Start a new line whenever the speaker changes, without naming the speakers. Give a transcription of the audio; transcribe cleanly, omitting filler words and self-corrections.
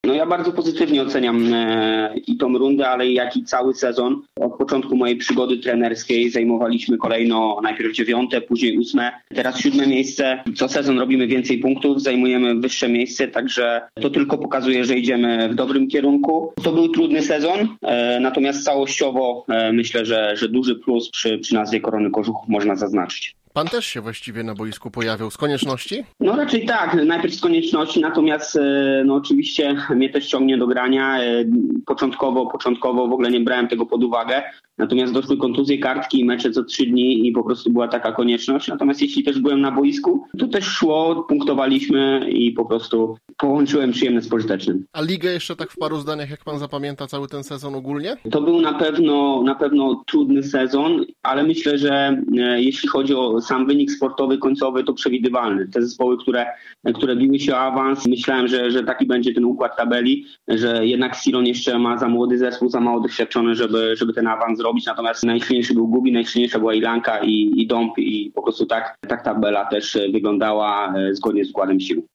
No ja bardzo pozytywnie oceniam i tą rundę, ale jak i cały sezon. Od początku mojej przygody trenerskiej zajmowaliśmy kolejno najpierw 9., później 8., teraz 7. miejsce. Co sezon robimy więcej punktów, zajmujemy wyższe miejsce, także to tylko pokazuje, że idziemy w dobrym kierunku. To był trudny sezon, natomiast całościowo myślę, że duży plus przy nazwie Korony Kożuchów można zaznaczyć.
Pan też się właściwie na boisku pojawiał z konieczności?
No raczej tak, najpierw z konieczności, natomiast no oczywiście mnie też ciągnie do grania. Początkowo w ogóle nie brałem tego pod uwagę, natomiast doszły kontuzje kartki i mecze co 3 dni i po prostu była taka konieczność. Natomiast jeśli też byłem na boisku, to też szło, punktowaliśmy i po prostu połączyłem przyjemne z pożytecznym.
A ligę jeszcze tak w paru zdaniach, jak pan zapamięta cały ten sezon ogólnie?
To był na pewno trudny sezon, ale myślę, że jeśli chodzi o sam wynik sportowy, końcowy, to przewidywalny. Te zespoły, które biły się o awans, myślałem, że taki będzie ten układ tabeli, że jednak Siron jeszcze ma za młody zespół, za mało doświadczony, żeby ten awans zrobić. Natomiast najsilniejszy był Gubi, najsilniejsza była Ilanka i Dąb i po prostu tak tabela też wyglądała zgodnie z układem sił.